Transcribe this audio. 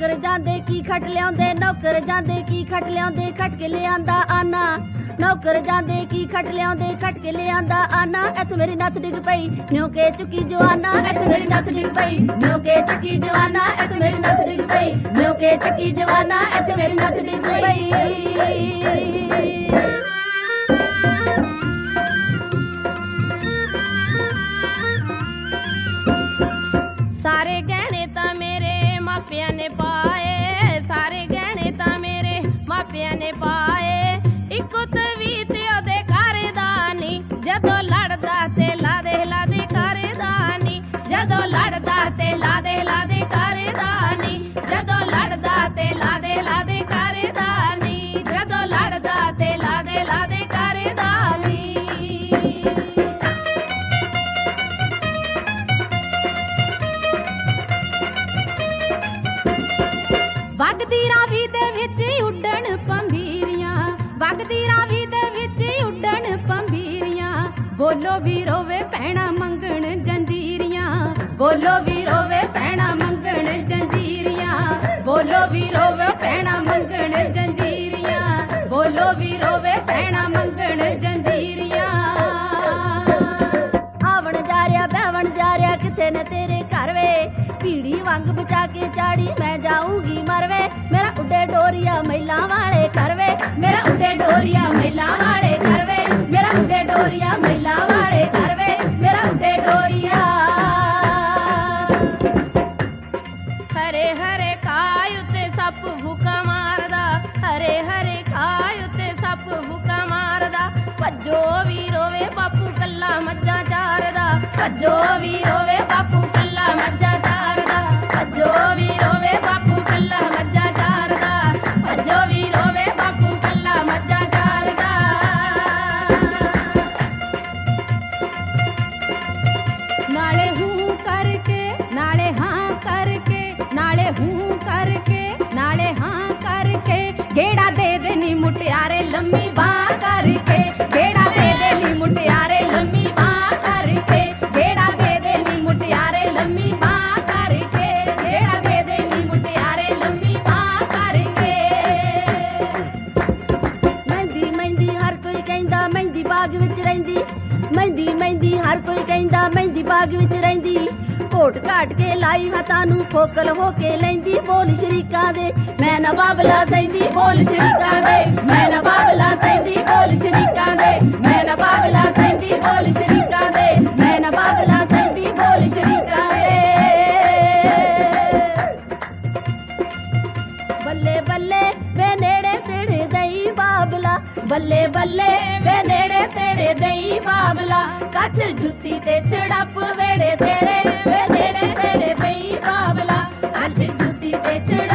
ਨੌਕਰ ਜਾਂਦੇ ਕੀ ਖੱਟ ਲਿਆਉਂਦੇ, ਨੌਕਰ ਜਾਂਦੇ ਕੀ ਖੱਟ ਲਿਆਉਂਦੇ, ਖੱਟ ਕੇ ਲਿਆਂਦਾ ਆਨਾ। ਨੌਕਰ ਜਾਂਦੇ ਕੀ ਖੱਟ ਲਿਆਉਂਦੇ, ਖੱਟ ਕੇ ਲਿਆਂਦਾ ਆਨਾ। ਇੱਥੇ ਮੇਰੀ ਨੱਥ ਡਿੱਗ ਪਈ, ਨਿਉ ਕੇ ਚੁੱਕੀ ਜਵਾਨਾ। ਇੱਥੇ ਮੇਰੀ ਨੱਥ ਡਿੱਗ ਪਈ, ਨਿਉ ਕੇ ਚੁੱਕੀ ਜਵਾਨਾ। ਇੱਥੇ ਮੇਰੀ ਨੱਥ ਡਿੱਗ ਪਈ, ਨਿਉ ਕੇ ਚੁੱਕੀ ਜਵਾਨਾ। ਇੱਥੇ ਮੇਰੀ ਨੱਥ ਡਿੱਗ ਪਈ। ਸਾਰੇ ਗਹਿਣੇ ਤਾਂ ਮੇਰੇ ਮਾਪਿਆਂ ਨੇ ਪਾਏ, ਸਾਰੇ ਗਹਿਣੇ ਤਾਂ ਮੇਰੇ ਮਾਪਿਆਂ ਨੇ ਪਾਏ। ਇੱਕੋ ਤਵੀ ਤੇ ਉਹਦੇ ਘਰ ਦਾ ਨੀ, ਜਦੋਂ ਲੜਦਾ ਤੇ ਲਾਦੇ ਲਾਦੇ ਘਰ ਦਾ ਨੀ। ਜਦੋਂ ਲੜਦਾ ਤੇ ਲਾਦੇ ਲਾਦੇ ਘਰ ਦਾ ਨੀ। ਜਦੋਂ ਲੜਦਾ ਤੇ ਲਾਦੇ ਲਾਦੇ ਘਰ ਦਾ ਨੀ। ਜਦੋਂ ਲੜਦਾ ਤੇ ਲਾਦੇ ਲਾਦੇ ਘਰ ਦਾ ਨੀ। ਵਗਦੀ ਰਾਵੀ ਦੇ ਵਿੱਚ ਉੱਡਣ ਪੰਬੀਰੀਆਂ, ਵਗਦੀ ਰਾਵੀ ਦੇ ਵਿੱਚ ਉੱਡਣ ਪੰਬੀਰੀਆਂ। ਬੋਲੋ ਵੀ ਰੋਵੇ ਭੈਣਾ ਮੰਗਣ ਜੰਜੀਰੀਆਂ, ਬੋਲੋ ਵੀ ਰੋਵੇ ਭੈਣਾ ਮੰਗਣ ਜੰਜੀਰੀਆਂ। ਬੋਲੋ ਵੀ ਰੋਵੇ ਭੈਣਾ ਮੰਗਣ ਜੰਜੀਰੀਆਂ। ਬੋਲੋ ਵੀ ਰੋਵੇ ਭੈਣਾ ਮੰਗਣ ਜੰਜੀਰੀਆਂ। ਆਵਣ ਜਾ ਰਿਹਾ ਬਹਿਵਣ ਜਾ ਰਿਹਾ ਕਿਥੇ ਨੇ ਤੇਰੇ ਘਰ ਵੇ। ਭੀੜੀ ਵਾਂਗ ਬਚਾ ਕੇ ਚਾੜੀ ਮੈਂ ਜਾਊਂਗੀ ਮਰਵੇ। ਮੇਰਾ ਉੱਡੇ ਡੋਰੀਆ ਮਹਿਲਾਂ ਵਾਲੇ ਘਰ ਵੇ। ਮੇਰਾ ਉੱਡੇ ਡੋਰੀਆ ਮਹਿਲਾਂ ਵਾਲੇ ਘਰ ਵੇ। ਮੇਰਾ ਉੱਡੇ ਡੋਰੀਆ ਮਹਿਲਾਂ ਵਾਲੇ ਘਰ ਵੇ। ਮੇਰਾ ਉੱਡੇ ਡੋਰੀਆ। ਹਰੇ ਹਰੇ ਕਾਇ ਉੱਤੇ ਸੱਪ ਫੂਕਾ ਮਾਰਦਾ, ਹਰੇ ਹਰੇ ਕਾਇ ਉੱਤੇ ਸੱਪ ਫੂਕਾ ਮਾਰਦਾ। ਭੱਜੋ ਵੀ ਰੋਵੇ ਬਾਪੂ ਕੱਲਾ ਮੱਝਾਂ ਚਾਰਦਾ, ਭੱਜੋ ਵੀ ਰੋਵੇ ਬਾਪੂ ਕੱਲਾ ਮੱਝਾਂ ਚਾਰਦਾ। ਭੱਜੋ ਵੀ ਰੋਵੇ ਬਾਪੂ ਕੱਲਾ ਮੱਝਾਂ ਚਾਰਦਾ। ਭੱਜੋ ਵੀ ਰੋਵੇ ਬਾਪੂ ਕੱਲਾ ਮੱਝਾਂ ਚਾਰਦਾ। ਨਾਲੇ ਹੂੰ ਕਰਕੇ ਨਾਲੇ ਹਾਂ ਕਰਕੇ, ਨਾਲੇ ਹੂੰ ਕਰਕੇ ਨਾਲੇ ਹਾਂ ਕਰਕੇ। ਗੇੜਾ ਦੇ ਦੇ ਨੀ ਮੁਟਿਆਰੇ ਲੰਮੀ ਬਾਂਹ ਕਰਕੇ, ਗੇੜਾ ਦੇ ਦੇ ਨੀ ਮੁਟਿਆਰੇ ਲੰਮੀ ਬਾਂਹ ਕਰਕੇ। ਗੇੜਾ ਦੇ ਦੇ ਨੀ ਮੁਟਿਆਰੇ ਲੰਮੀ ਬਾਂਹ ਕਰਕੇ। ਗੇੜਾ ਦੇ ਦੇ ਨੀ ਮੁਟਿਆਰੇ ਲੰਮੀ ਬਾਂਹ ਕਰਕੇ। ਮਹਿੰਦੀ ਮਹਿੰਦੀ ਹਰ ਕੋਈ ਕਹਿੰਦਾ ਮਹਿੰਦੀ ਬਾਗ ਵਿੱਚ ਰਹਿੰਦੀ। ਮਹਿੰਦੀ ਮਹਿੰਦੀ ਹਰ ਕੋਈ ਕਹਿੰਦਾ ਮਹਿੰਦੀ ਬਾਗ ਵਿੱਚ ਰਹਿੰਦੀ। ਘੋਟ ਘਾਟ ਕੇ ਲਾਈ ਹੱਥਾਂ ਨੂੰ ਫੋਕਲ ਹੋ ਕੇ ਲੈਂਦੀ। ਬੋਲ ਸ਼ਰੀਕਾਂ ਦੇ ਮੈਂ ਨਾ ਬਾਬਲਾ ਸੈਂਦੀ, ਬੋਲ ਸ਼ਰੀਕਾਂ ਦੇ ਮੈਂ ਨਾ ਬਾਬਲਾ ਸੈਂਦੀ। ਬੋਲ ਸ਼ਰੀਕਾਂ ਦੇ ਮੈਂ ਨਾ ਬਾਬਲਾ ਸੈਂਦੀ। ਬੋਲ ਸ਼ਰੀਕਾਂ ਦੇ ਮੈਂ ਨਾ ਬਾਬਲਾ ਸੈਂਦੀ। ਬੋਲ ਸ਼ਰੀਕਾਂ ਦੇ। ਬੱਲੇ ਬੱਲੇ ਵੇ ਨੇੜੇ ਤੇੜੇ ਦਈ ਬਾਬਲਾ, ਬੱਲੇ ਬੱਲੇ ਵੇ ਨੇੜੇ ਤੇੜੇ ਦਈ ਬਾਬਲਾ। ਕੱਚ ਜੁੱਤੀ ਤੇ ਚੜਾਪ ਵੇੜੇ ਤੇਰੇ ਵੇ ਨੇੜੇ ਤੇੜੇ ਦਈ ਬਾਬਲਾ। ਕੱਚ ਜੁੱਤੀ ਤੇ ਚੜਾਪ